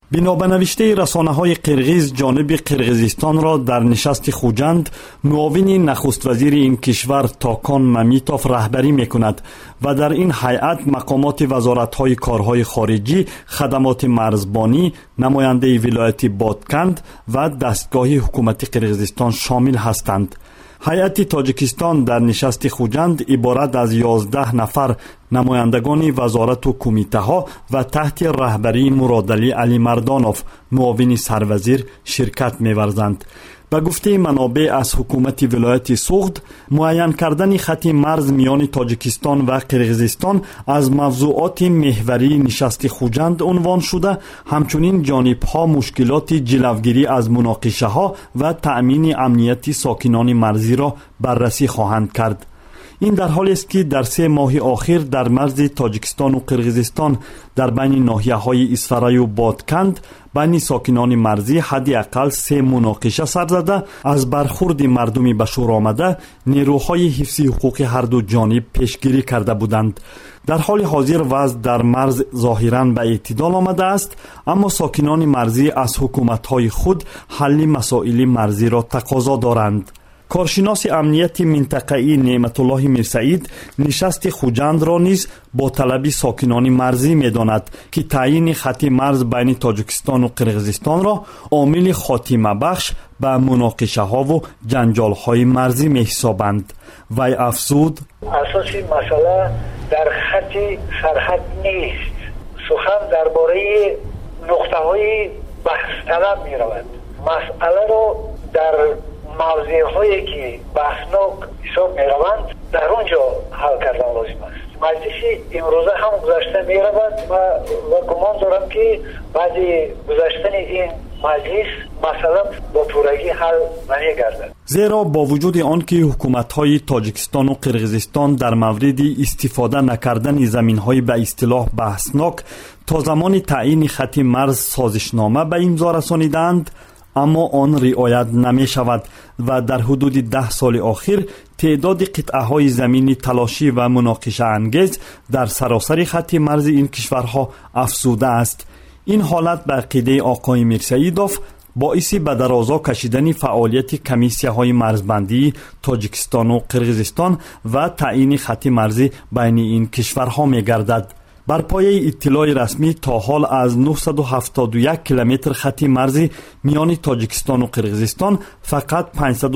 بنا به نوشته رسانه‌های قرغیز، جانب قرغیزستان را در نشست خوجند معاون نخست وزیر این کشور تاکان ممیتوف رهبری می‌کند و در این هیئت مقامات وزارت‌های کارهای خارجی، خدمات مرزبانی، نماینده ولایت بادکند و دستگاه حکومت قرغیزستان شامل هستند. هیئت تاجیکستان در نشست خوجند عبارت از 11 نفر نمایندگان وزارت و کمیته ها و تحت رهبری مرادعلی علی مردانوف معاون سروزیر شرکت می‌ورزند. به گفته منابع از حکومت ولایت سوغد، معین کردن خط مرز میان تاجیکستان و قرغیزستان از موضوعات محوری نشست خوجند عنوان شده، همچنین جانب‌ها مشکلات جلوگیری از مناقشه ها و تأمین امنیت ساکنان مرزی را بررسی خواهند کرد. این در حالی است که در 3 ماه اخیر در مرز تاجیکستان و قرغیزستان در بین ناحیه‌های اسفرای و بادکند بین ساکنان مرزی حداقل 3 مناقشه سر زده، از برخورد مردمی به شور آمده نیروهای حفظی حقوق هر دو جانب پیشگیری کرده بودند. در حال حاضر وضع در مرز ظاهراً به اعتدال آمده است، اما ساکنان مرزی از حکومت‌های خود حل مسائل مرزی را تقاضا دارند. کارشناس امنیت منطقه‌ای نعمت الله میرسعید نشست خوجند را نیز با طلب ساکنان مرزی می‌داند که تعیین خط مرز بین تاجیکستان و قرغیزستان را عامل خاتمه بخش به مناقشه‌ها و جنجال‌های مرزی می‌حسابند. وی افزود: اساسی مسئله در خط سرحد نیست، سخن درباره نقطه‌های بحث طلب می‌رود. مسئله را در موضوعهایی که بحثناک حساب می روند در اونجا حل کردن لازم است. مجلس امروزه هم گذشته می رود و گمان دارم که بعد گذشتن این مجلس مسئله با پورگی حل نمی گردد. زیرا با وجود آن که حکومت‌های تاجیکستان و قرغیزستان در مورد استفاده نکردن زمین‌های به اصطلاح بحثناک تا زمان تعیین خط مرز سازشنامه به امضا رسانیدند، اما آن رعایت نمی شود و در حدود 10 سال اخیر تعداد قطعه‌های زمین تلاشی و مناقشه انگیز در سراسر خط مرز این کشورها افزوده است. این حالت به عقیده آقای میرسعیدوف باعث به درازا کشیدن فعالیت کمیسیه‌های مرزبندی تاجیکستان و قرغیزستان و تعیین خط مرزی بین این کشورها می‌گردد. بر پایه اطلاع رسمی تا حال از 971 کیلومتر خط مرزی میان تاجیکستان و قرغیزستان فقط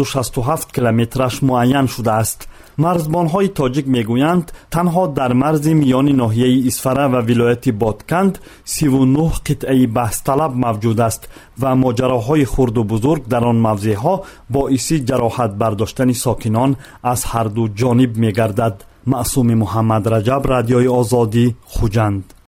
567 کیلومترش معین شده است. مرزبان‌های تاجیک میگویند تنها در مرز میان ناحیه اسفره و ولایت بادکند 39 قطعه بحث طلب موجود است و ماجراهای خرد و بزرگ در آن موضعها باعث جراحت برداشتن ساکنان از هر دو جانب میگردد. معصوم محمد رجب، رادیوی آزادی، خوجند.